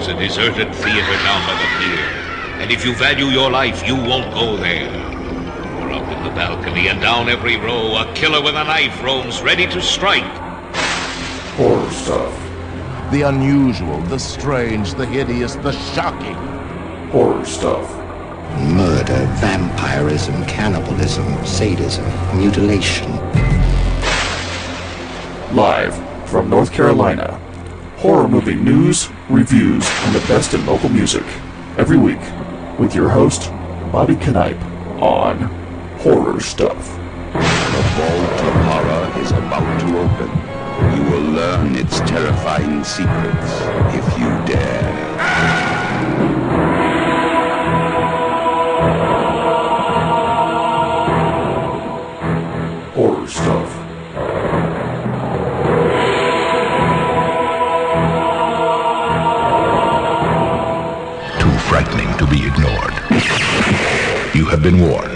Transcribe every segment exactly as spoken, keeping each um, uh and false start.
There's a deserted theater down by the pier. And if you value your life, you won't go there. For up in the balcony and down every row, a killer with a knife roams ready to strike. Horror stuff. The unusual, the strange, the hideous, the shocking. Horror stuff. Murder, vampirism, cannibalism, sadism, mutilation. Live from North Carolina. Horror movie news, reviews, and the best in local music. Every week, with your host, Bobby Knipe, on Horror Stuff. The vault of horror is about to open. You will learn its terrifying secrets if you dare. Horror Stuff. Too frightening to be ignored. You have been warned.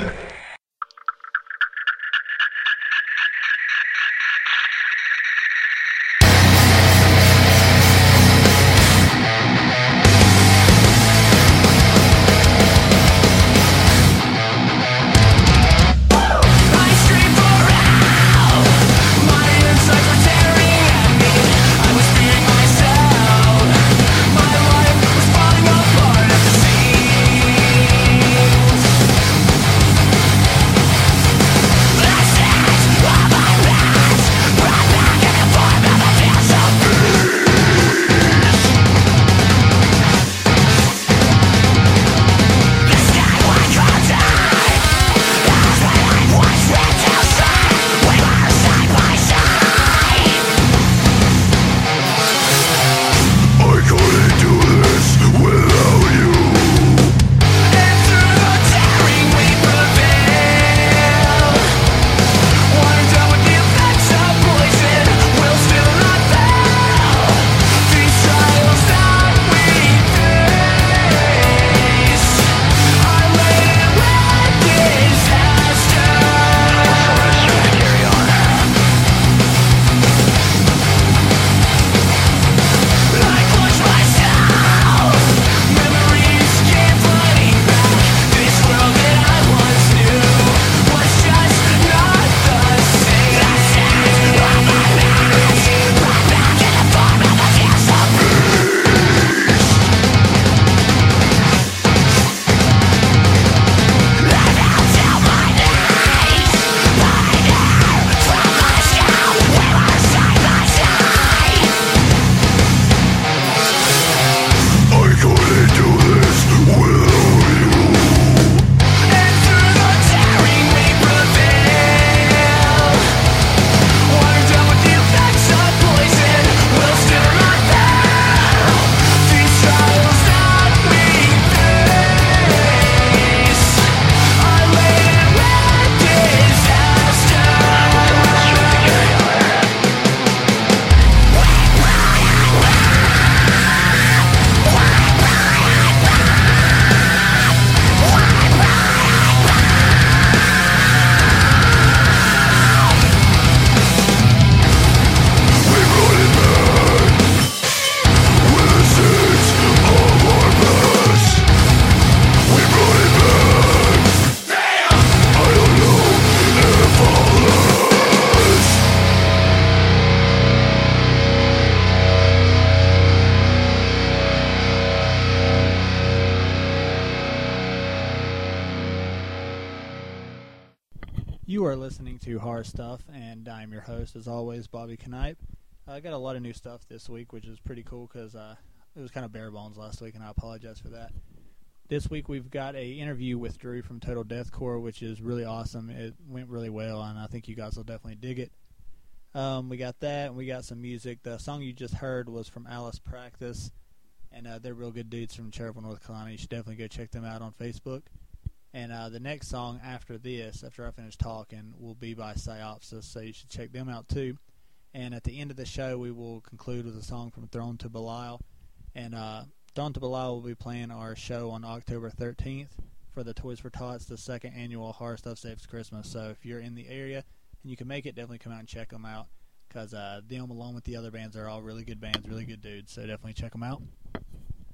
You are listening to Horror Stuff, and I'm your host, as always, Bobby Knipe. I uh, got a lot of new stuff this week, which is pretty cool because uh, it was kind of bare bones last week, and I apologize for that. This week we've got a interview with Drew from Total Deathcore, which is really awesome. It went really well, and I think you guys will definitely dig it. Um, we got that, and we got some music. The song you just heard was from Alice Practice, and uh, they're real good dudes from Cherville, North Carolina. You should definitely go check them out on Facebook. And uh, the next song after this, after I finish talking, will be by Psyopsis, so you should check them out too. And at the end of the show, we will conclude with a song from Throne to Belial. And uh, Throne to Belial will be playing our show on October thirteenth for the Toys for Tots, the second annual Horror Stuff Saves Christmas. So if you're in the area and you can make it, definitely come out and check them out, because uh, them, along with the other bands, are all really good bands, really good dudes. So definitely check them out.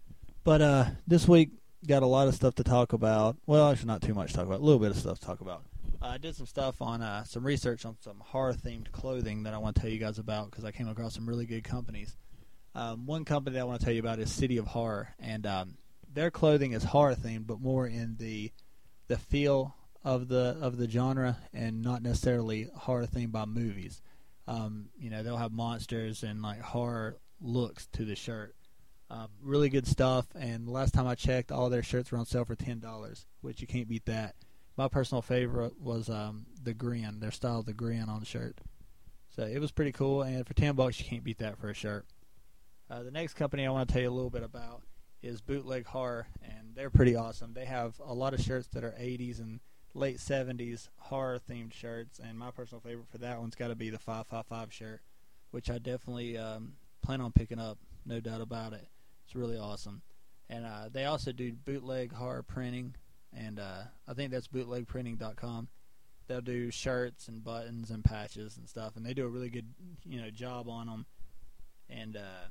But uh, this week, got a lot of stuff to talk about. Well, actually not too much to talk about. A little bit of stuff to talk about. Uh, I did some stuff on uh, some research on some horror-themed clothing that I want to tell you guys about because I came across some really good companies. Um, one company that I want to tell you about is City of Horror, and um, their clothing is horror-themed, but more in the the feel of the of the genre, and not necessarily horror-themed by movies. Um, you know, they'll have monsters and like horror looks to the shirt. Um, really good stuff, and last time I checked, all their shirts were on sale for ten dollars, which you can't beat that. My personal favorite was um, the grin, their style of the grin on the shirt. So it was pretty cool, and for ten bucks, you can't beat that for a shirt. Uh, the next company I want to tell you a little bit about is Bootleg Horror, and they're pretty awesome. They have a lot of shirts that are eighties and late seventies horror-themed shirts, and my personal favorite for that one's got to be the five five five shirt, which I definitely um, plan on picking up, no doubt about it. It's really awesome. And uh, they also do bootleg horror printing, and uh, I think that's bootleg printing dot com. They'll do shirts and buttons and patches and stuff, and they do a really good, you know, job on them. And uh,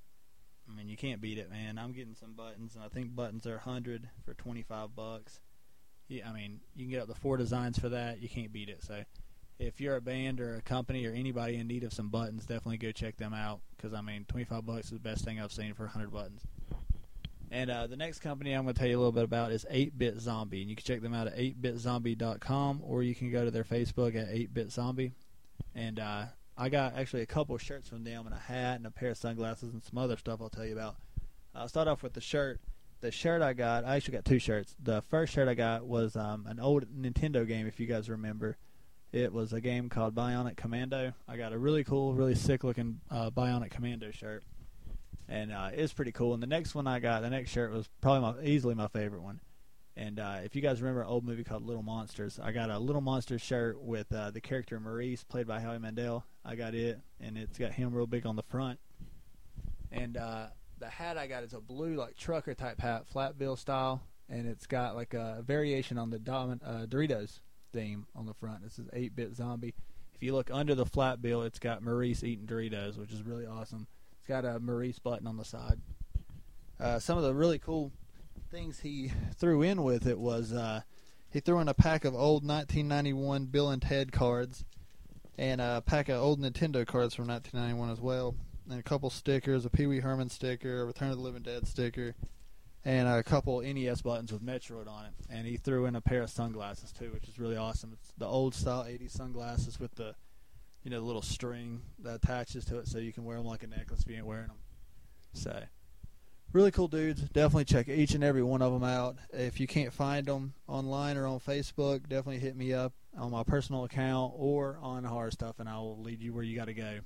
I mean, you can't beat it, man. I'm getting some buttons, and I think buttons are one hundred for twenty-five bucks. Yeah, I mean, you can get up to four designs for that. You can't beat it. So if you're a band or a company or anybody in need of some buttons, definitely go check them out. Because, I mean, twenty-five bucks is the best thing I've seen for one hundred buttons. And uh, the next company I'm going to tell you a little bit about is eight bit zombie. And you can check them out at eight bit zombie dot com, or you can go to their Facebook at eight bit zombie. And uh, I got actually a couple of shirts from them, and a hat and a pair of sunglasses and some other stuff I'll tell you about. I'll start off with the shirt. The shirt I got, I actually got two shirts. The first shirt I got was um, an old Nintendo game, if you guys remember. It was a game called Bionic Commando. I got a really cool, really sick-looking uh, Bionic Commando shirt, and uh, it's pretty cool. And the next one I got, the next shirt was probably my, easily my favorite one. And uh, if you guys remember an old movie called Little Monsters, I got a Little Monsters shirt with uh, the character Maurice, played by Howie Mandel. I got it, and it's got him real big on the front. And uh, the hat I got is a blue, like, trucker-type hat, flat bill style, and it's got, like, a variation on the Dom- uh, Doritos theme on the front. This is eight bit zombie. If you look under the flat bill, it's got Maurice eating Doritos, which is really awesome. It's got a Maurice button on the side. Uh, some of the really cool things he threw in with it was uh, he threw in a pack of old nineteen ninety-one Bill and Ted cards, and a pack of old Nintendo cards from nineteen ninety-one as well, and a couple stickers, a Pee Wee Herman sticker, a Return of the Living Dead sticker, and a couple N E S buttons with Metroid on it. And he threw in a pair of sunglasses too, which is really awesome. It's the old style eighties sunglasses with the, you know, the little string that attaches to it, so you can wear them like a necklace if you ain't wearing them. So, really cool dudes. Definitely check each and every one of them out. If you can't find them online or on Facebook, definitely hit me up on my personal account or on Horror Stuff, and I will lead you where you got to go.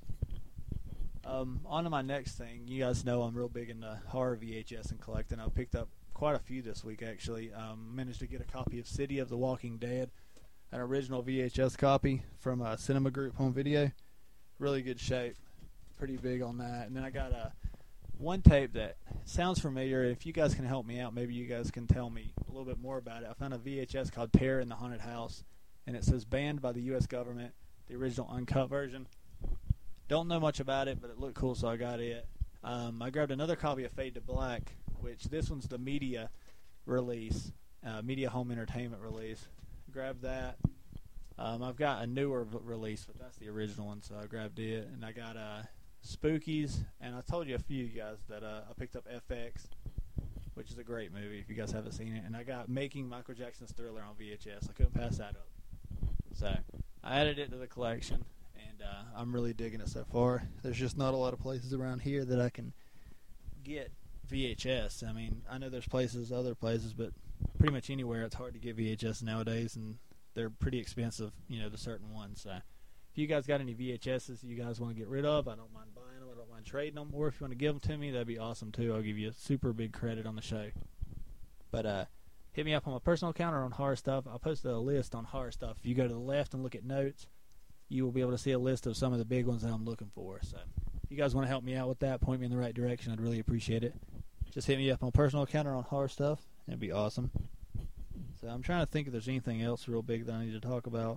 Um, on to my next thing. You guys know I'm real big into horror V H S and collecting. I picked up quite a few this week, actually. Um, managed to get a copy of City of the Walking Dead, an original V H S copy from a Cinema Group home video. Really good shape. Pretty big on that. And then I got a one tape that sounds familiar. If you guys can help me out, maybe you guys can tell me a little bit more about it. I found a V H S called Terror in the Haunted House, and it says banned by the U S government, the original uncut version. Don't know much about it, but it looked cool, so I got it. Um, I grabbed another copy of Fade to Black, which this one's the media release, uh, media home entertainment release. Grabbed that. Um, I've got a newer v- release, but that's the original one, so I grabbed it. And I got uh, Spookies, and I told you a few of you guys that uh, I picked up F X, which is a great movie if you guys haven't seen it. And I got Making Michael Jackson's Thriller on V H S. I couldn't pass that up. So I added it to the collection. And uh, I'm really digging it so far. There's just not a lot of places around here that I can get V H S. I mean, I know there's places, other places, but pretty much anywhere it's hard to get V H S nowadays, and they're pretty expensive, you know, the certain ones. So if you guys got any V H Ses you guys want to get rid of, I don't mind buying them. I don't mind trading them. Or if you want to give them to me, that'd be awesome, too. I'll give you a super big credit on the show. But uh, hit me up on my personal account or on Horror Stuff. I'll post a list on Horror Stuff. If you go to the left and look at notes, you will be able to see a list of some of the big ones that I'm looking for. So if you guys want to help me out with that, point me in the right direction, I'd really appreciate it. Just hit me up on my personal account or on Horror Stuff. It'd be awesome. So I'm trying to think if there's anything else real big that I need to talk about.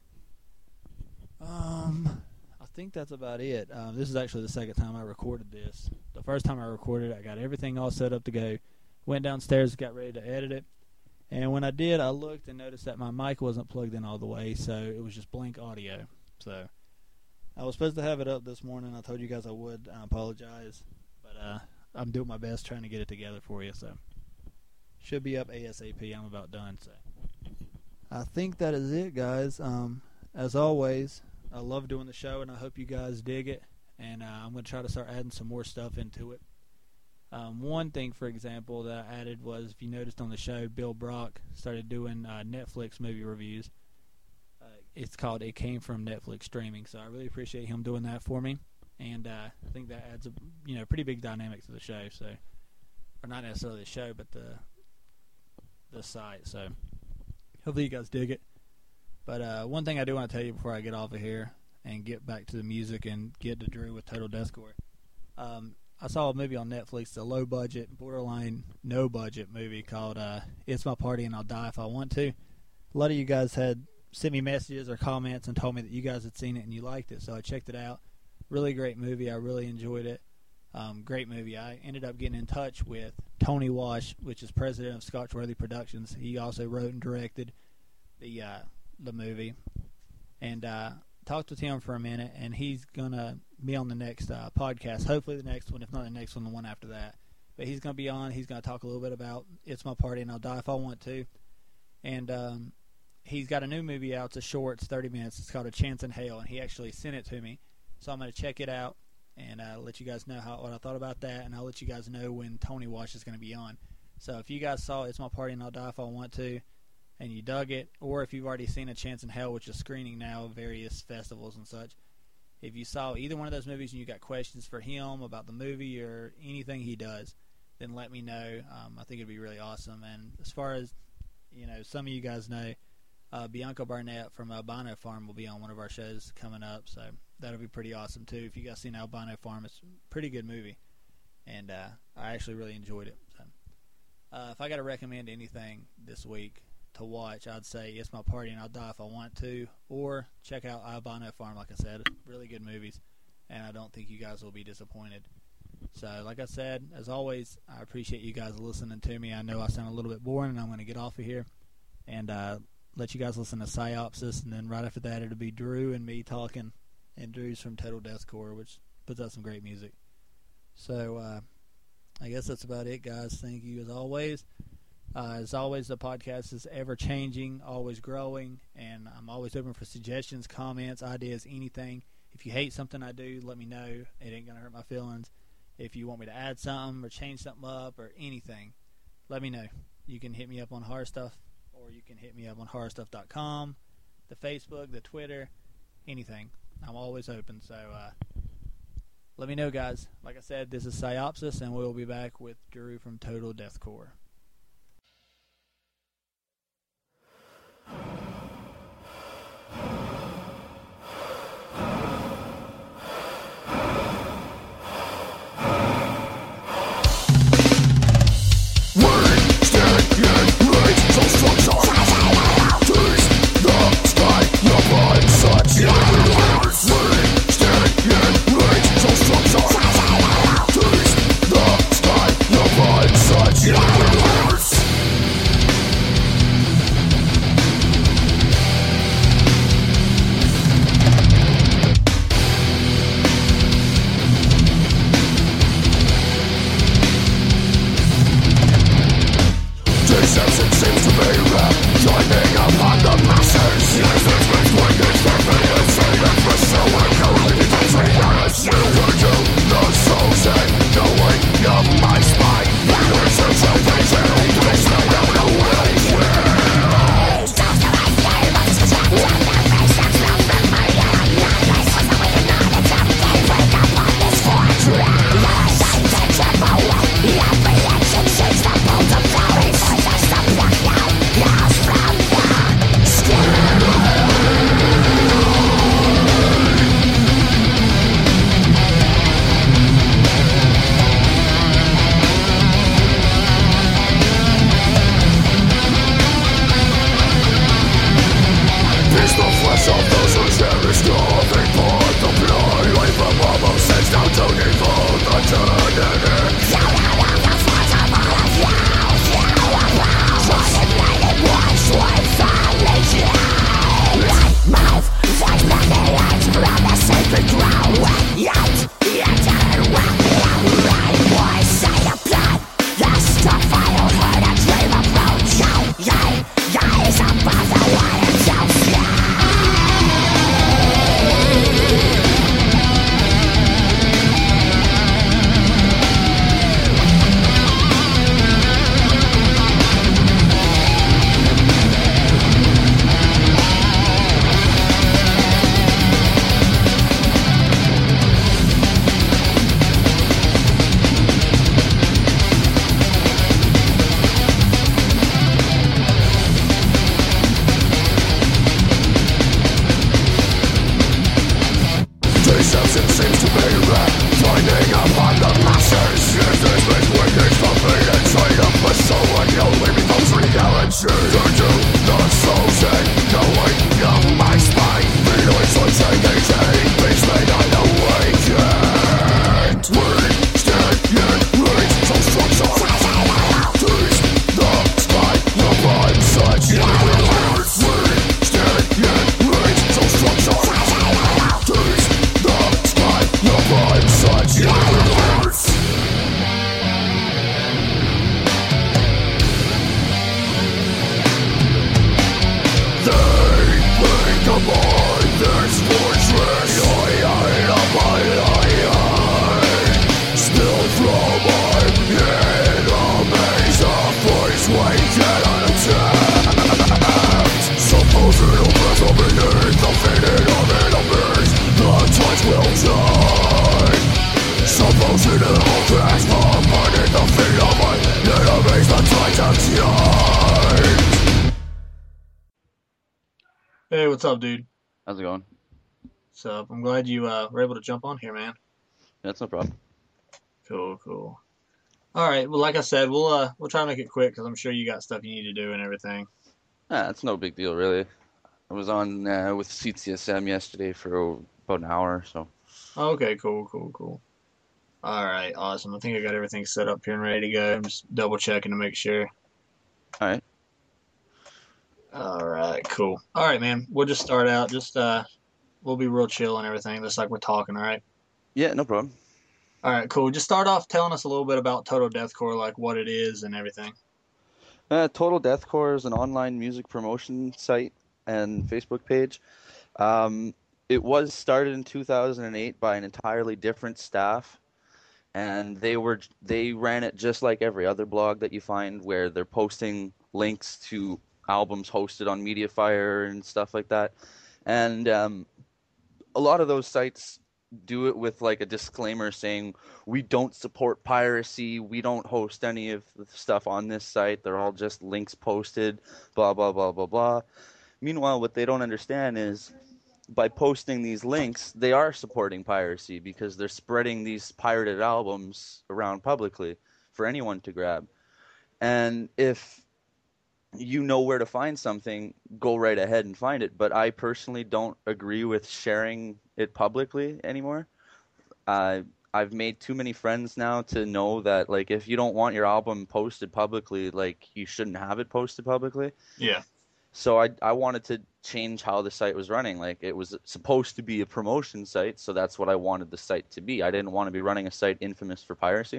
Um, I think that's about it. Um, this is actually the second time I recorded this. The first time I recorded it, I got everything all set up to go. Went downstairs, got ready to edit it. And when I did, I looked and noticed that my mic wasn't plugged in all the way, so it was just blank audio. So I was supposed to have it up this morning. I told you guys I would. I apologize. But uh, I'm doing my best trying to get it together for you. So should be up ASAP. I'm about done. So I think that is it, guys. Um, as always, I love doing the show, and I hope you guys dig it. And uh, I'm going to try to start adding some more stuff into it. Um, one thing, for example, that I added was, if you noticed on the show, Bill Brock started doing uh, Netflix movie reviews. Uh, it's called It Came From Netflix Streaming, so I really appreciate him doing that for me. And uh, I think that adds a you know pretty big dynamic to the show. So, or not necessarily the show, but the the site. So hopefully you guys dig it. But uh, one thing I do want to tell you before I get off of here and get back to the music and get to Drew with Total Deathcore. Um, I saw a movie on Netflix, a low-budget, borderline no-budget movie called uh, It's My Party and I'll Die If I Want To. A lot of you guys had sent me messages or comments and told me that you guys had seen it and you liked it, so I checked it out. Really great movie. I really enjoyed it. Um, great movie. I ended up getting in touch with Tony Wash, which is president of Scotchworthy Productions. He also wrote and directed the uh, the movie. And uh talked with him for a minute, and he's going to be on the next uh, podcast, hopefully the next one, if not the next one, the one after that. But he's going to be on. He's going to talk a little bit about It's My Party and I'll Die If I Want To. And um, he's got a new movie out. It's a short. It's thirty minutes. It's called A Chance in Hell, and he actually sent it to me. So I'm going to check it out and uh, let you guys know how what I thought about that, and I'll let you guys know when Tony Wash is going to be on. So if you guys saw It's My Party and I'll Die If I Want To, and you dug it, or if you've already seen A Chance in Hell, which is screening now of various festivals and such, if you saw either one of those movies and you got questions for him about the movie or anything he does, then let me know. Um, I think it'd be really awesome. And as far as, you know, some of you guys know, uh, Bianca Barnett from Albino Farm will be on one of our shows coming up, so that'll be pretty awesome too. If you guys seen Albino Farm, it's a pretty good movie, and uh, I actually really enjoyed it. So, uh, if I got to recommend anything this week to watch, I'd say It's My Party and I'll Die If I Want To, or check out Albino Farm. Like I said, really good movies, and I don't think you guys will be disappointed. So like I said, as always, I appreciate you guys listening to me. I know I sound a little bit boring, and I'm going to get off of here and uh, let you guys listen to Psyopsis, and then right after that it'll be Drew and me talking, and Drew's from Total Deathcore, which puts out some great music. So uh, I guess that's about it, guys. Thank you as always. Uh, as always, the podcast is ever-changing, always growing, and I'm always open for suggestions, comments, ideas, anything. If you hate something I do, let me know. It ain't going to hurt my feelings. If you want me to add something or change something up or anything, let me know. You can hit me up on Horror Stuff, or you can hit me up on horror stuff dot com, the Facebook, the Twitter, anything. I'm always open, so uh, let me know, guys. Like I said, this is Psyopsis, and we'll be back with Drew from Total Deathcore. Yeah. Hey, what's up, dude? How's it going? What's up? I'm glad you uh, were able to jump on here, man. That's no problem. Cool, cool. All right. Well, like I said, we'll uh, we'll try to make it quick because I'm sure you got stuff you need to do and everything. Ah, it's no big deal, really. I was on uh, with C T S M yesterday for oh, about an hour, so. Okay, cool, cool, cool. All right, awesome. I think I got everything set up here and ready to go. I'm just double checking to make sure. All right. All right, cool. All right, man. We'll just start out. Just uh, we'll be real chill and everything, just like we're talking. All right. Yeah, no problem. All right, cool. Just start off telling us a little bit about Total Deathcore, like what it is and everything. Uh, Total Deathcore is an online music promotion site and Facebook page. Um, it was started in two thousand eight by an entirely different staff, and they were they ran it just like every other blog that you find, where they're posting links to albums hosted on Mediafire and stuff like that. And um, a lot of those sites do it with like a disclaimer saying, we don't support piracy, we don't host any of the stuff on this site, they're all just links posted, blah, blah, blah, blah, blah. Meanwhile, what they don't understand is, by posting these links, they are supporting piracy because they're spreading these pirated albums around publicly for anyone to grab. And if you know where to find something, go right ahead and find it. But I personally don't agree with sharing it publicly anymore. Uh, I've made too many friends now to know that, like, if you don't want your album posted publicly, like, you shouldn't have it posted publicly. Yeah. So I I wanted to change how the site was running. Like, it was supposed to be a promotion site, so that's what I wanted the site to be. I didn't want to be running a site infamous for piracy.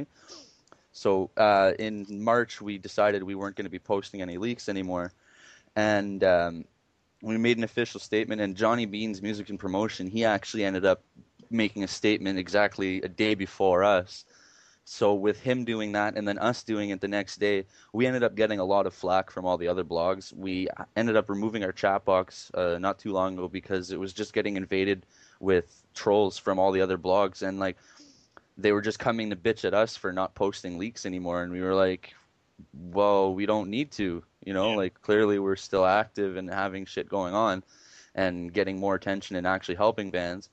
So uh, in March, we decided we weren't going to be posting any leaks anymore. And um, we made an official statement, and Johnny Bean's Music and Promotion, he actually ended up making a statement exactly a day before us. So with him doing that and then us doing it the next day, we ended up getting a lot of flack from all the other blogs. We ended up removing our chat box uh, not too long ago because it was just getting invaded with trolls from all the other blogs. And, like, they were just coming to bitch at us for not posting leaks anymore. And we were like, well, we don't need to, you know, Yeah. like, clearly we're still active and having shit going on and getting more attention and actually helping bands.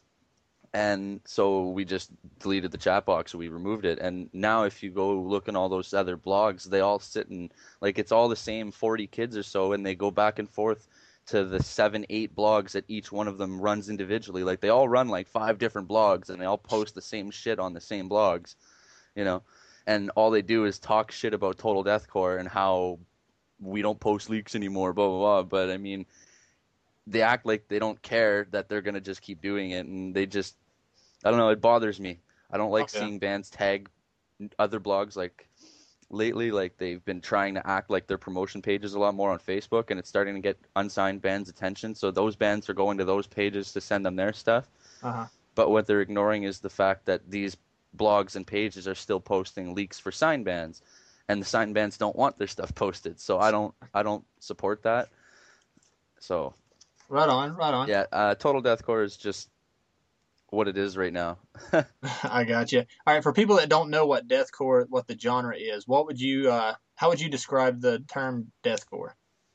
And so we just deleted the chat box, we removed it. And now if you go look in all those other blogs, they all sit in, like, it's all the same forty kids or so, and they go back and forth to the seven, eight blogs that each one of them runs individually. Like, they all run like five different blogs, and they all post the same shit on the same blogs, you know. And all they do is talk shit about Total Deathcore and how we don't post leaks anymore, blah, blah, blah. But, I mean, they act like they don't care that they're going to just keep doing it, and they just, I don't know, it bothers me. I don't like Okay. seeing bands tag other blogs. Like, lately, like, they've been trying to act like their promotion pages a lot more on Facebook, and it's starting to get unsigned bands' attention. So those bands are going to those pages to send them their stuff. Uh-huh. But what they're ignoring is the fact that these blogs and pages are still posting leaks for signed bands, and the signed bands don't want their stuff posted. So I don't, I don't support that. So Right on, right on. yeah, uh, Total Deathcore is just what it is right now. I got you. All right, for people that don't know what deathcore, what the genre is, what would you, uh, how would you describe the term deathcore?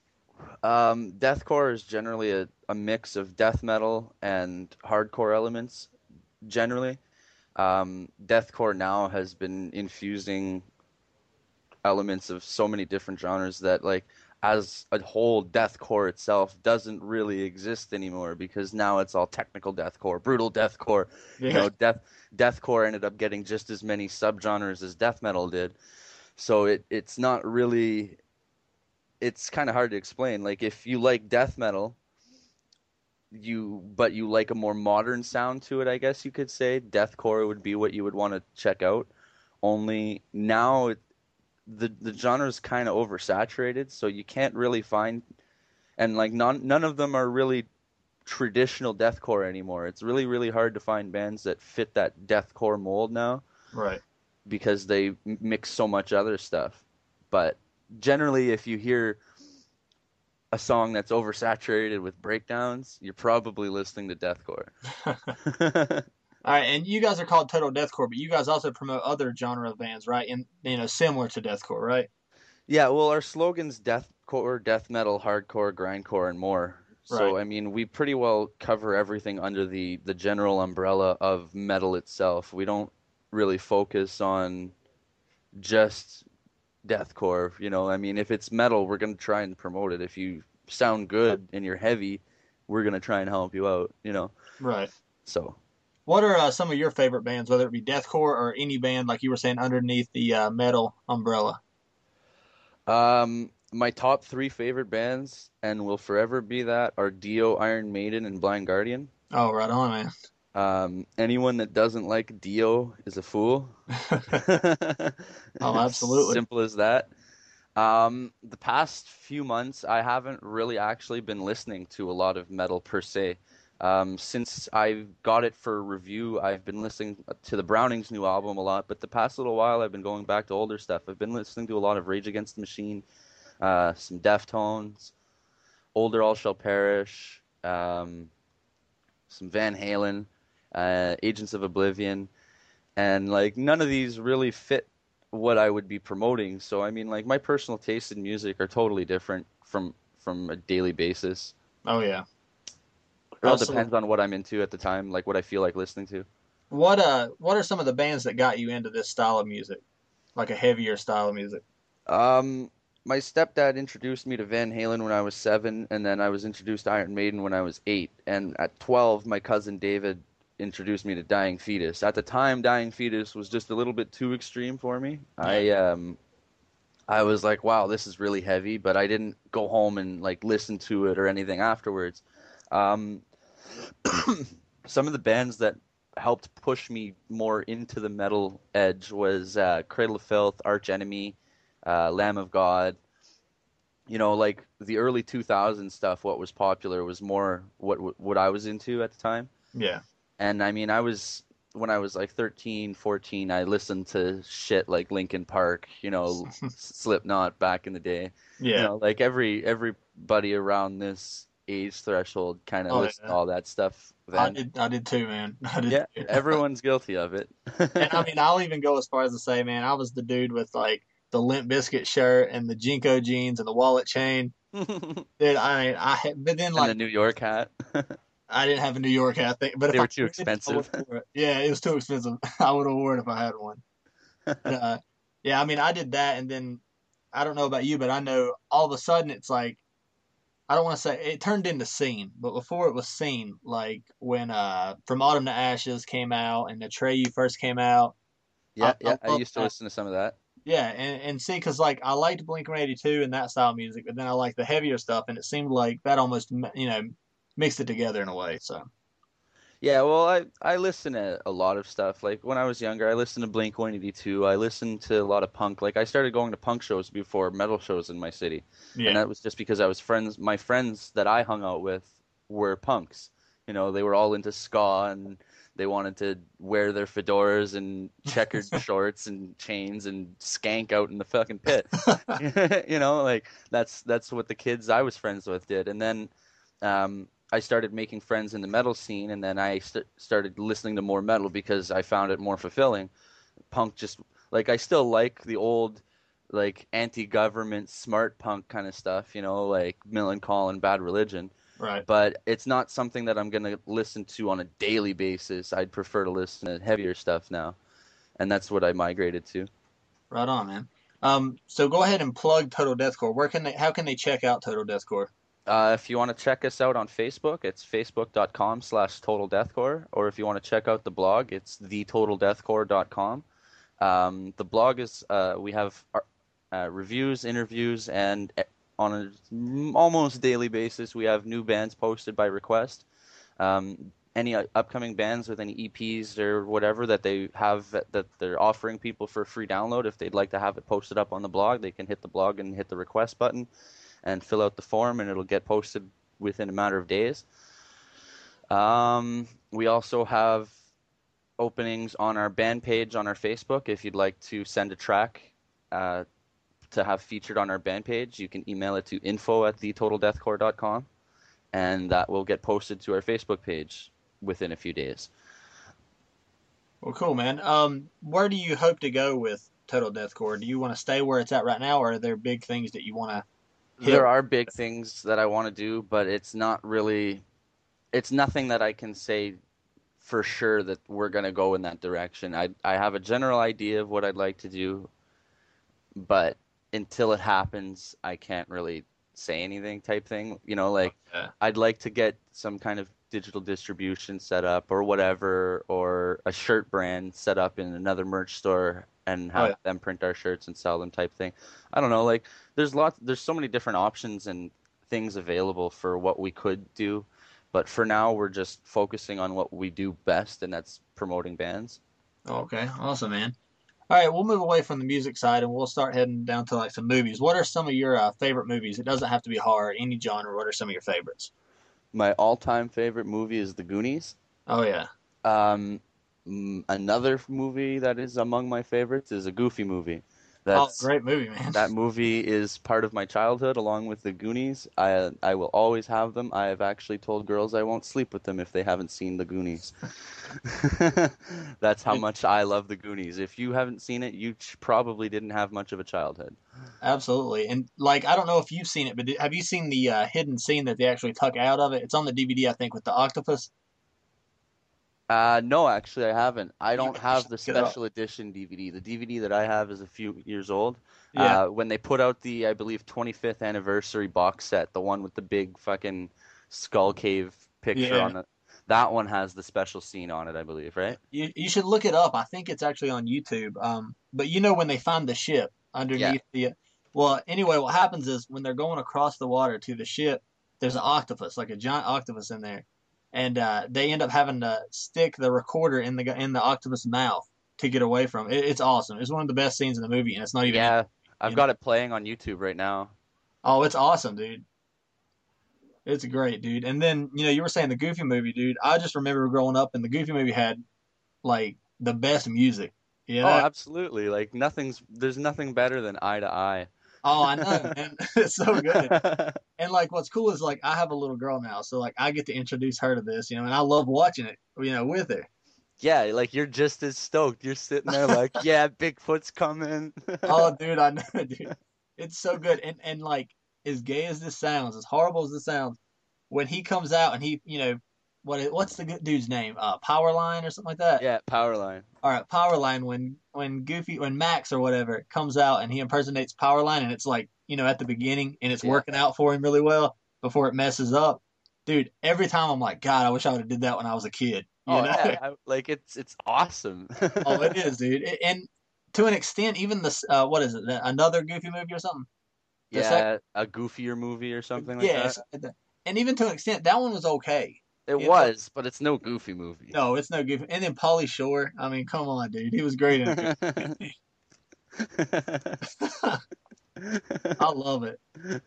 Um, deathcore is generally a, a mix of death metal and hardcore elements, generally. Um, deathcore now has been infusing elements of so many different genres that, like, as a whole, deathcore itself doesn't really exist anymore, because now it's all technical deathcore, brutal deathcore. Yeah. You know, death deathcore ended up getting just as many subgenres as death metal did. So it it's not really, it's kind of hard to explain. Like, if you like death metal, you but you like a more modern sound to it, I guess you could say, deathcore would be what you would want to check out. Only now it, the the genre is kind of oversaturated, so you can't really find, and like none none of them are really traditional deathcore anymore. It's really really hard to find bands that fit that deathcore mold now, Right. because they m- mix so much other stuff. But generally, if you hear a song that's oversaturated with breakdowns, you're probably listening to deathcore. All right, and you guys are called Total Deathcore, but you guys also promote other genre bands, right? And you know, similar to deathcore, right? Yeah, well, our slogan's deathcore, death metal, hardcore, grindcore, and more. So, Right. I mean, we pretty well cover everything under the, the general umbrella of metal itself. We don't really focus on just deathcore, you know. I mean, if it's metal, we're going to try and promote it. If you sound good and you're heavy, we're going to try and help you out, you know. Right. So, What are uh, some of your favorite bands, whether it be deathcore or any band, like you were saying, underneath the uh, metal umbrella? um, my top three favorite bands, and will forever be that, are Dio, Iron Maiden, and Blind Guardian. Oh, right on, man. Um, anyone that doesn't like Dio is a fool. Oh, absolutely. Simple as that. Um, the past few months, I haven't really actually been listening to a lot of metal per se. Um, since I got it for review, I've been listening to the Brownings' new album a lot, but the past little while, I've been going back to older stuff. I've been listening to a lot of Rage Against the Machine, uh, some Deftones, Older All Shall Perish, um, some Van Halen, uh, Agents of Oblivion, and like none of these really fit what I would be promoting. So I mean, like my personal tastes in music are totally different from from a daily basis. Oh, yeah. It all Absolutely. depends on what I'm into at the time, like what I feel like listening to. What uh, what are some of the bands that got you into this style of music, like a heavier style of music? Um, my stepdad introduced me to Van Halen when I was seven, and then I was introduced to Iron Maiden when I was eight. And at twelve, my cousin David introduced me to Dying Fetus. At the time, Dying Fetus was just a little bit too extreme for me. I um, I was like, wow, this is really heavy, but I didn't go home and like listen to it or anything afterwards. Um, some of the bands that helped push me more into the metal edge was uh, Cradle of Filth, Arch Enemy, uh, Lamb of God. You know, like the early two thousands stuff, what was popular was more what what I was into at the time. Yeah. And I mean, I was when I was like thirteen, fourteen, I listened to shit like Linkin Park, you know, Slipknot back in the day. Yeah. You know, like every everybody around this age threshold kind of Oh, listened yeah. to all that stuff I then. did. I did too, man. I did. Yeah, too. everyone's guilty of it. And I mean, I'll even go as far as to say, man, I was the dude with like the Limp Bizkit shirt and the Jinko jeans and the wallet chain. Dude, I mean, I had, but then And like the New York hat. I didn't have a New York hat thing, but if They I were too could, I expensive. would've wore it. Yeah, it was too expensive. I would have worn it if I had one. But, uh, yeah, I mean, I did that, and then I don't know about you, but I know all of a sudden it's like I don't want to say it turned into scene, but before it was scene, like when uh From Autumn to Ashes came out and Atreyu first came out. Yeah, I, yeah, I I love used to that. listen to some of that. Yeah, and, and see, because like I liked Blink one eighty-two and that style of music, but then I liked the heavier stuff, and it seemed like that almost you know mixed it together in a way. So Yeah, well, I I listen to a lot of stuff. Like when I was younger, I listened to Blink one eighty-two. I listened to a lot of punk. Like I started going to punk shows before metal shows in my city. And yeah, that was just because I was friends my friends that I hung out with were punks. You know, they were all into ska and they wanted to wear their fedoras and checkered shorts and chains and skank out in the fucking pit. You know, like that's that's what the kids I was friends with did. And then um I started making friends in the metal scene, and then I st- started listening to more metal because I found it more fulfilling. Punk just like I still like the old, like anti-government smart punk kind of stuff, you know, like Millencolin and Bad Religion. right. But it's not something that I'm gonna listen to on a daily basis. I'd prefer to listen to heavier stuff now, and that's what I migrated to. Right on, man. Um, so go ahead and plug Total Deathcore. Where can they? How can they check out Total Deathcore? Uh, if you want to check us out on Facebook, it's facebook.com slash total deathcore. Or if you want to check out the blog, it's the total deathcore dot com. Um, the blog is, uh, we have uh, reviews, interviews, and on an almost daily basis, we have new bands posted by request. Um, any upcoming bands with any E Ps or whatever that they have that they're offering people for free download, if they'd like to have it posted up on the blog, they can hit the blog and hit the request button and fill out the form, and it'll get posted within a matter of days. Um, we also have openings on our band page on our Facebook if you'd like to send a track uh, to have featured on our band page, you can email it to info at the total deathcore dot com, and that will get posted to our Facebook page within a few days. Well, cool, man. Um, where do you hope to go with Total Deathcore? Do you want to stay where it's at right now, or are there big things that you want to hit? There are big things that I want to do, but it's not really, it's nothing that I can say for sure that we're going to go in that direction. I I have a general idea of what I'd like to do, but until it happens, I can't really say anything type thing. You know, like Okay. I'd like to get some kind of digital distribution set up or whatever, or a shirt brand set up in another merch store and have Oh, yeah. them print our shirts and sell them type thing. I don't know, like there's lots, there's so many different options and things available for what we could do. But for now, we're just focusing on what we do best, and that's promoting bands. Okay, awesome, man. All right, we'll move away from the music side and we'll start heading down to like some movies. What are some of your uh, favorite movies? It doesn't have to be horror, any genre. What are some of your favorites? My all-time favorite movie is The Goonies. Oh yeah. Um, mm, another movie that is among my favorites is a Goofy movie. That's, oh, great movie, man. That movie is part of my childhood, along with The Goonies. I I will always have them. I have actually told girls I won't sleep with them if they haven't seen The Goonies. That's how much I love The Goonies. If you haven't seen it, you ch- probably didn't have much of a childhood. Absolutely. And like, I don't know if you've seen it, but did, have you seen the uh, hidden scene that they actually took out of it? It's on the D V D, I think, with the octopus. Uh, no, actually, I haven't. I don't You have the should look it up. special edition D V D. The D V D that I have is a few years old. Yeah. Uh, when they put out the, I believe, twenty-fifth anniversary box set, the one with the big fucking skull cave picture Yeah. on it, that one has the special scene on it, I believe, right? You you should look it up. I think it's actually on YouTube. Um, but you know when they find the ship underneath the, well, anyway, what happens is when they're going across the water to the ship, there's an octopus, like a giant octopus in there, and uh, they end up having to stick the recorder in the gu- in the octopus mouth to get away from it. It's awesome. It's one of the best scenes in the movie, and it's not even. Yeah, I've you got it playing on YouTube right now. Oh, it's awesome, dude. It's great, dude. And then, you know, you were saying the Goofy movie, dude. I just remember growing up and the Goofy movie had like the best music. You know? Oh, absolutely. Like nothing's, there's nothing better than Eye to Eye. Oh, I know, man. It's so good. And like what's cool is like I have a little girl now, so like I get to introduce her to this, you know, and I love watching it, you know, with her. Yeah, like you're just as stoked. You're sitting there like, yeah, Bigfoot's coming. Oh, dude, I know, dude. It's so good. And and like as gay as this sounds, as horrible as this sounds, when he comes out and he, you know, what what's the good dude's name? Uh, Powerline or something like that. Yeah, Powerline. All right, Powerline. When when Goofy, when Max or whatever comes out and he impersonates Powerline, and it's like, you know, at the beginning, and it's Yeah. working out for him really well before it messes up. Dude, every time I'm like, God, I wish I would have did that when I was a kid. You Oh know? yeah, I, like it's it's awesome. Oh, it is, dude. It- and to an extent, even this, uh, what is it? Another Goofy movie or something? The Yeah, sec- a goofier movie or something like yeah, that. something like that. And even to an extent, that one was okay. It you know- was, but it's no Goofy movie. No, it's no Goofy. And then Pauly Shore. I mean, come on, dude. He was great in it. I love it.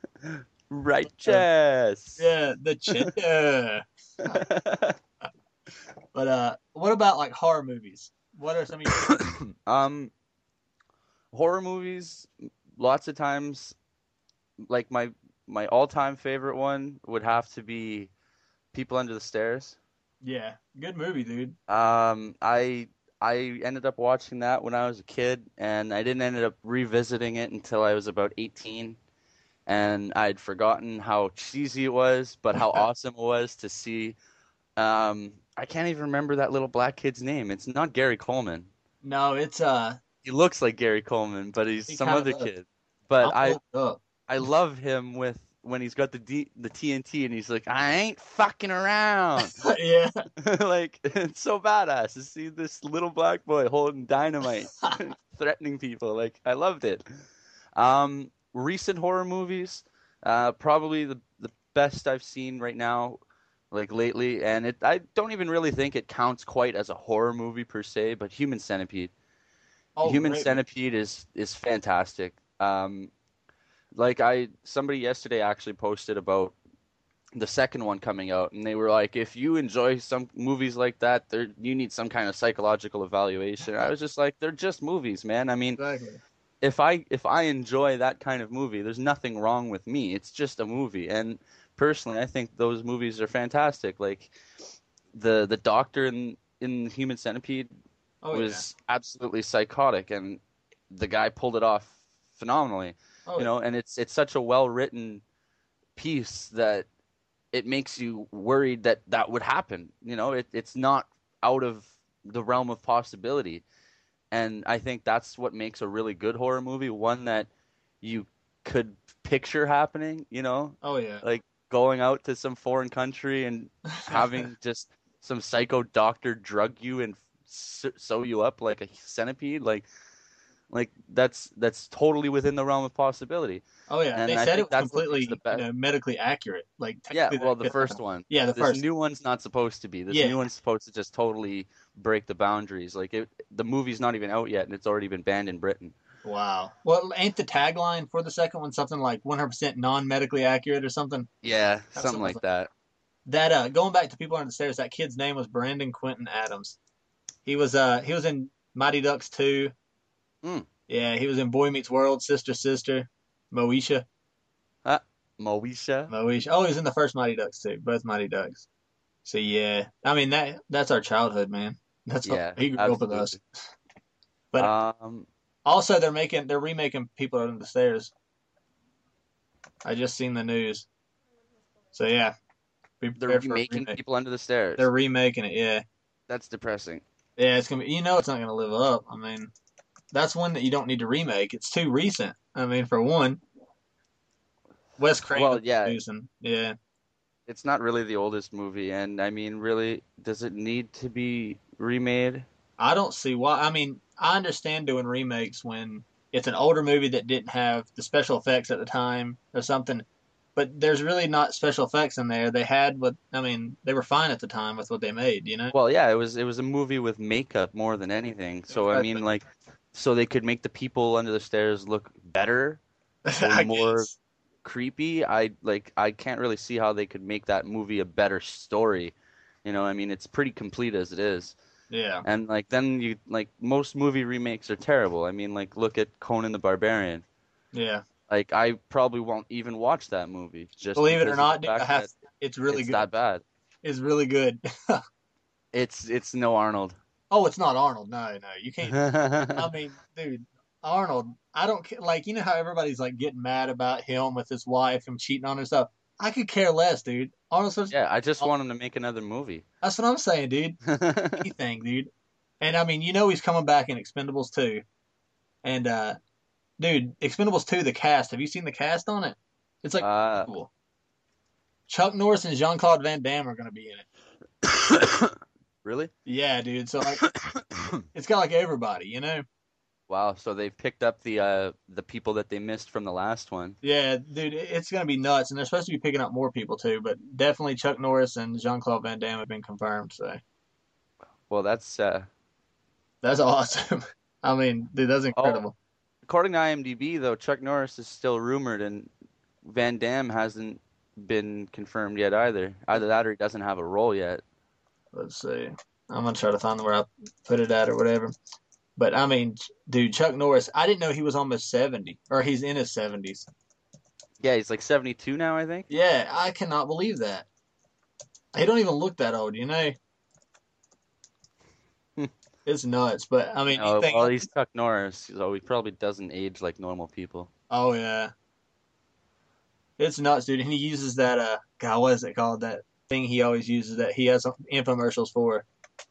Righteous. Yeah, the cheddar. But uh, what about like horror movies? What are some of your um, horror movies. Lots of times, like my my all time favorite one would have to be People Under the Stairs. Yeah, good movie, dude. Um, I I ended up watching that when I was a kid, and I didn't end up revisiting it until I was about eighteen, and I'd forgotten how cheesy it was, but how awesome it was to see. Um, I can't even remember that little black kid's name. It's not Gary Coleman. No, it's uh. He looks like Gary Coleman, but he's He some kinda other does. kid. But I'll I look it up. I love him with when he's got the D, the T N T and he's like, I ain't fucking around. Yeah, Like, it's so badass to see this little black boy holding dynamite, threatening people. Like, I loved it. Um, recent horror movies, uh, probably the the best I've seen right now, like lately, and it I don't even really think it counts quite as a horror movie per se, but Human Centipede. oh, Human great. Centipede is is fantastic. Um, like I somebody yesterday actually posted about the second one coming out, and they were like, if you enjoy some movies like that, there you need some kind of psychological evaluation. I was just like, they're just movies, man. I mean, Exactly. if I if I enjoy that kind of movie, there's nothing wrong with me. It's just a movie, and personally, I think those movies are fantastic. Like the the doctor in in Human Centipede Oh, was absolutely psychotic, and the guy pulled it off phenomenally. Oh, you know, and it's it's such a well written piece that it makes you worried that that would happen. You know, it, it's not out of the realm of possibility. And I think that's what makes a really good horror movie, one that you could picture happening, you know? Oh, yeah. Like going out to some foreign country and having just some psycho doctor drug you and s- sew you up like a centipede. Like, like that's that's totally within the realm of possibility. Oh yeah, And they I said think it was that's what makes completely, the you best. know, medically accurate. Like Yeah, technically well, that the could first happen. one. Yeah, the This first. new one's not supposed to be. This Yeah. new one's supposed to just totally break the boundaries. Like it, the movie's not even out yet, and it's already been banned in Britain. Wow. Well, ain't the tagline for the second one something like one hundred percent non-medically accurate or something? Yeah, That's something what I like that. That uh, going back to People Under the Stairs, that kid's name was Brandon Quentin Adams. He was uh he was in Mighty Ducks two. Mm. Yeah, he was in Boy Meets World, Sister Sister, Moesha. Ah, Moesha. Moesha. Oh, he was in the first Mighty Ducks too, both Mighty Ducks. So yeah, I mean that that's our childhood, man. That's Yeah, all, he grew absolutely. up with us. But um, also, they're making they're remaking People Under the Stairs. I just seen the news. So yeah, be they're prepared for a remaking remake. People Under the Stairs. They're remaking it. Yeah, That's depressing. yeah. It's gonna be. You know, it's not gonna live up. I mean, that's one that you don't need to remake. It's too recent. I mean, for one, Wes Craven. Well, yeah. producing. Yeah. It's not really the oldest movie, and I mean, really, does it need to be remade? I don't see why. I mean, I understand doing remakes when it's an older movie that didn't have the special effects at the time or something. But there's really not special effects in there. They had what I mean. They were fine at the time with what they made. You know. Well, yeah, it was it was a movie with makeup more than anything. So I mean, like, so they could make the people under the stairs look better or I more guess. creepy. I like I can't really see how they could make that movie a better story. You know, I mean, it's pretty complete as it is. Yeah. And like then you like most movie remakes are terrible. I mean, like look at Conan the Barbarian. Yeah. Like I probably won't even watch that movie. Just Believe it or because of not, the dude, I fact have, that it's really it's good. that bad. It's really good. It's it's no Arnold. Oh, it's not Arnold. No, no, you can't. I I mean, dude, Arnold. I don't ca- like. You know how everybody's like getting mad about him with his wife and cheating on her and stuff. I could care less, dude. Arnold's supposed. Yeah, I just want him to make another movie. That's what I'm saying, dude. Anything, dude. And I mean, you know, he's coming back in Expendables two. And uh, dude, Expendables two, the cast. Have you seen the cast on it? It's like Uh, cool. Chuck Norris and Jean Claude Van Damme are gonna be in it. Really? Yeah, dude. So like, it's got like everybody, you know. Wow, so they've picked up the uh the people that they missed from the last one. Yeah, dude, it's gonna be nuts, and they're supposed to be picking up more people too. But definitely Chuck Norris and Jean Claude Van Damme have been confirmed. So Well, that's uh that's awesome. I mean, dude, that's incredible. according to IMDb though, Chuck Norris is still rumored and Van Damme hasn't been confirmed yet either. Either that or he doesn't have a role yet. Let's see. I'm gonna try to find where I put it at or whatever. But I mean, dude, Chuck Norris. I didn't know he was almost seventy, or he's in his seventies. Yeah, he's like seventy-two now, I think. Yeah, I cannot believe that. He don't even look that old, you know. It's nuts, but I mean, No, you think, well, he's Chuck Norris, so he probably doesn't age like normal people. oh yeah, it's nuts, dude. And he uses that uh, God, what is it called? That thing he always uses that he has infomercials for.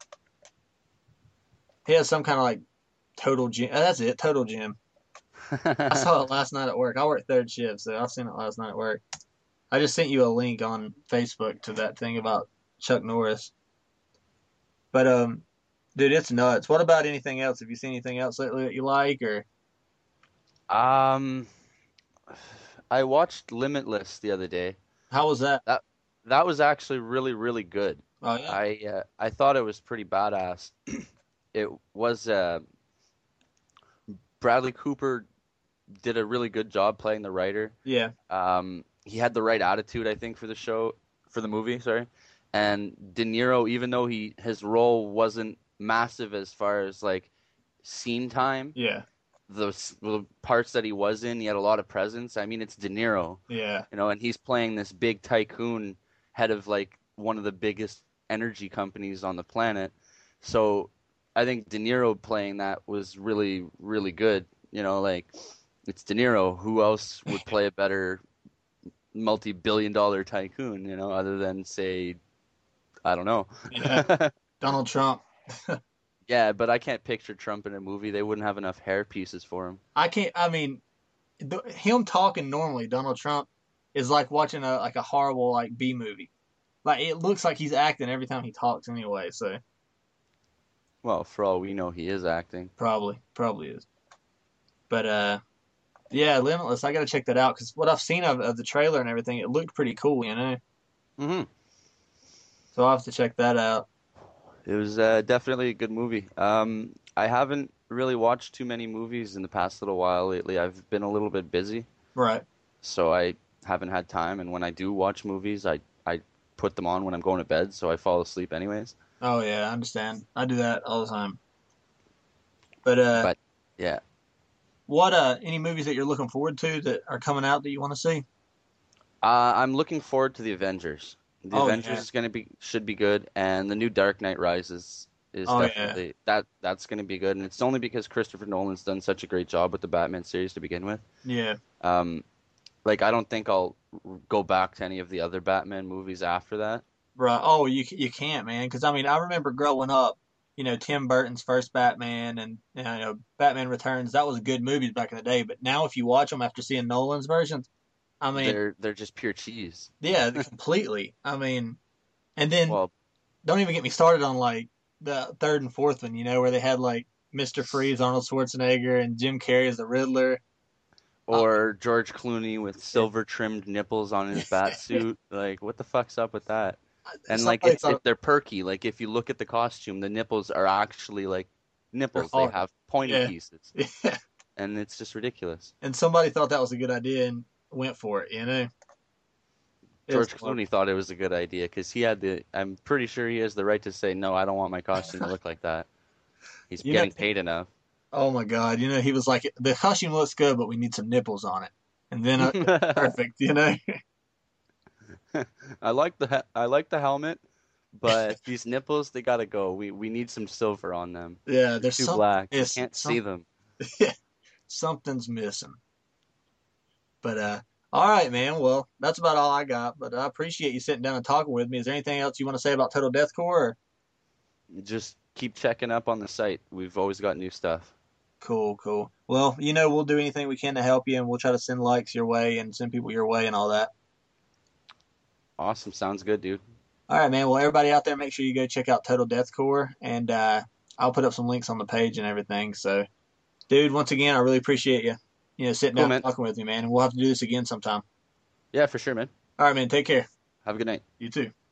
He has some kind of like Total Gym. Uh, that's it, Total Gym. I saw it last night at work. I work third shift, so I seen it last night at work. I just sent you a link on Facebook to that thing about Chuck Norris. But um, dude, it's nuts. What about anything else? Have you seen anything else lately that you like, or Um, I watched Limitless the other day. how was that? That was actually really, really good. Oh yeah, I uh, I thought it was pretty badass. It was uh, Bradley Cooper did a really good job playing the writer. yeah, Um, he had the right attitude, I think, for the show, for the movie. Sorry, and De Niro, even though he his role wasn't massive as far as like scene time, yeah, the, s- the parts that he was in, he had a lot of presence. I mean, it's De Niro, Yeah. you know, and he's playing this big tycoon, head of like one of the biggest energy companies on the planet. So I think De Niro playing that was really, really good. You know, like it's De Niro. Who else would play a better multi-billion dollar tycoon, you know, other than say, I don't know. Yeah. Donald Trump. Yeah, but I can't picture Trump in a movie. They wouldn't have enough hair pieces for him. I can't. I mean, the, him talking normally, Donald Trump, is like watching a like a horrible like B movie. Like it looks like he's acting every time he talks anyway. So Well, for all we know, he is acting. probably, probably is. But uh, yeah, Limitless. I got to check that out because what I've seen of, of the trailer and everything, it looked pretty cool. You know. hmm So I'll have to check that out. It was uh, definitely a good movie. Um, I haven't really watched too many movies in the past little while lately. I've been a little bit busy, Right. so I haven't had time. And when I do watch movies, I, I put them on when I'm going to bed, so I fall asleep anyways. Oh yeah, I understand. I do that all the time. But uh, But yeah, what uh, any movies that you're looking forward to that are coming out that you want to see? uh, I'm looking forward to the Avengers. The Oh, Avengers yeah. is gonna be should be good, and the new Dark Knight Rises is Oh, yeah. definitely that that's gonna be good. And it's only because Christopher Nolan's done such a great job with the Batman series to begin with. Yeah. Um, like I don't think I'll go back to any of the other Batman movies after that. Right. Oh, you you can't, man. Because I mean, I remember growing up, you know, Tim Burton's first Batman and you know Batman Returns. That was good movies back in the day. But now, if you watch them after seeing Nolan's versions, I mean, They're they're just pure cheese. yeah, completely. I mean, and then Well, don't even get me started on like the third and fourth one. You know, where they had like Mister Freeze, Arnold Schwarzenegger, and Jim Carrey as the Riddler. or George Clooney with silver trimmed nipples on his bat suit. Like, what the fuck's up with that? And like, Somebody it's, thought- it, they're perky. Like, if you look at the costume, the nipples are actually like nipples. They hard. have pointy Yeah. pieces, Yeah. and it's just ridiculous. And somebody thought that was a good idea and went for it. You know. George It's- Clooney thought it was a good idea because he had the. I'm pretty sure he has the right to say no. I don't want my costume to look like that. He's You know- getting paid enough. Oh my God! You know, he was like, the costume looks good, but we need some nipples on it, and then uh, perfect. You know. I like the he- I like the helmet, but these nipples they gotta go. We we need some silver on them. Yeah, there's Too some, black. You it's can't some- see them. something's missing. But uh, all right, man. Well, that's about all I got. But I appreciate you sitting down and talking with me. Is there anything else you want to say about Total Deathcore? Or? Just keep checking up on the site. We've always got new stuff. Cool, cool. Well, you know, we'll do anything we can to help you, and we'll try to send likes your way and send people your way and all that. Awesome. Sounds good, dude. All right, man. Well, everybody out there, make sure you go check out Total Deathcore, and uh, I'll put up some links on the page and everything. So, dude, once again, I really appreciate you, you know, sitting Cool, down man. and talking with me, man. And we'll have to do this again sometime. Yeah, for sure, man. All right, man. Take care. Have a good night. You too.